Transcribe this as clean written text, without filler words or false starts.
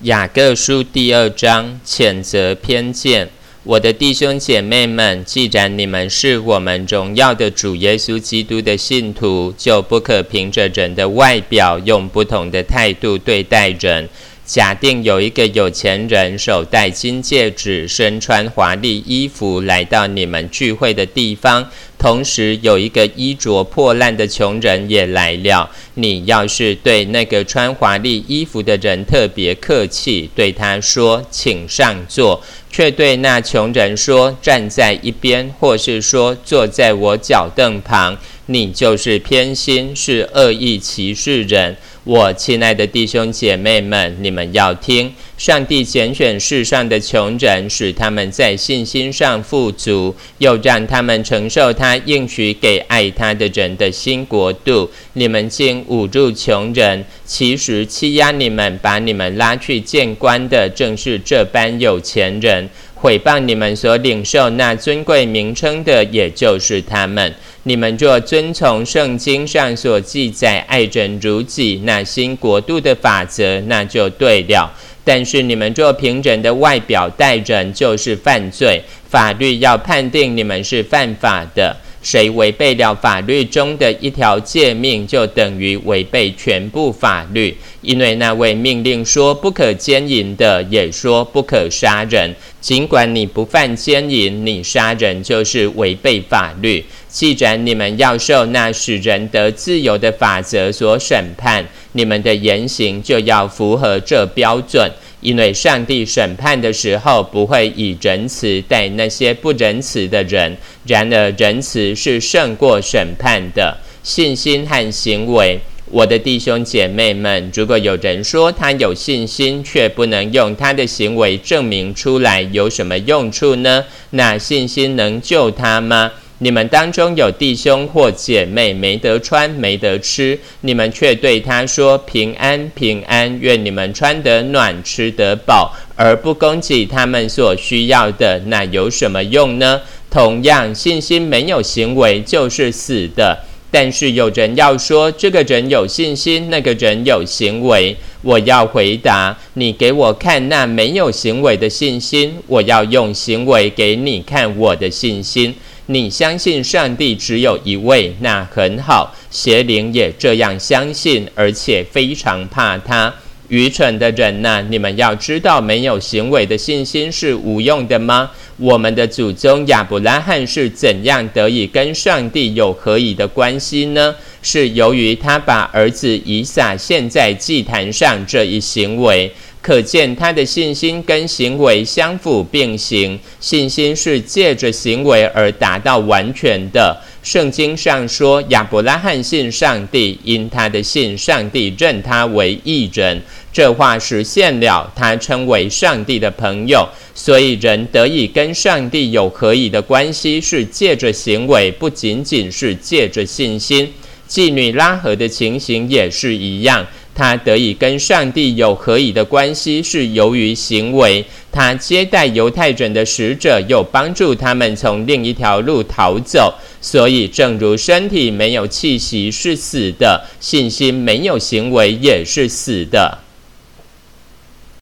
雅各书第2章，谴责偏见。我的弟兄姐妹们，既然你们是我们荣耀的主耶稣基督的信徒，就不可凭着人的外表用不同的态度对待人。假定有一个有钱人手戴金戒指，身穿华丽衣服来到你们聚会的地方，同时有一个衣着破烂的穷人也来了。你要是对那个穿华丽衣服的人特别客气，对他说请上座，却对那穷人说站在一边，或是说坐在我脚凳旁，你就是偏心，是恶意歧视人。我亲爱的弟兄姐妹们，你们要听，上帝拣选世上的穷人，使他们在信心上富足，又让他们承受他应许给爱他的人的新国度。你们竟侮辱穷人，其实欺压你们，把你们拉去见官的，正是这般有钱人。毁谤你们所领受那尊贵名称的，也就是他们。你们若遵从圣经上所记载爱人如己那新国度的法则，那就对了。但是你们若凭人的外表待人，就是犯罪，法律要判定你们是犯法的。谁违背了法律中的一条诫命，就等于违背全部法律。因为那位命令说不可奸淫的，也说不可杀人。尽管你不犯奸淫，你杀人就是违背法律。既然你们要受那使人得自由的法则所审判，你们的言行就要符合这标准。因为上帝审判的时候，不会以仁慈待那些不仁慈的人，然而仁慈是胜过审判的。信心和行为，我的弟兄姐妹们，如果有人说他有信心，却不能用他的行为证明出来，有什么用处呢？那信心能救他吗？你们当中有弟兄或姐妹没得穿没得吃，你们却对他说平安平安，愿你们穿得暖吃得饱，而不供给他们所需要的，那有什么用呢？同样，信心没有行为就是死的。但是有人要说这个人有信心，那个人有行为，我要回答，你给我看那没有行为的信心，我要用行为给你看我的信心。你相信上帝只有一位，那很好，邪灵也这样相信，而且非常怕他。愚蠢的人呐，你们要知道没有行为的信心是无用的吗？我们的祖宗亚伯拉罕是怎样得以跟上帝有合宜的关系呢？是由于他把儿子以撒献在祭坛上这一行为。可见他的信心跟行为相辅并行，信心是借着行为而达到完全的。圣经上说，亚伯拉罕信上帝，因他的信，上帝认他为义人。这话实现了，他称为上帝的朋友。所以人得以跟上帝有合宜的关系，是借着行为，不仅仅是借着信心。妓女拉合的情形也是一样，他得以跟上帝有合宜的关系，是由于行为。他接待犹太人的使者，又帮助他们从另一条路逃走。所以正如身体没有气息是死的，信心没有行为也是死的。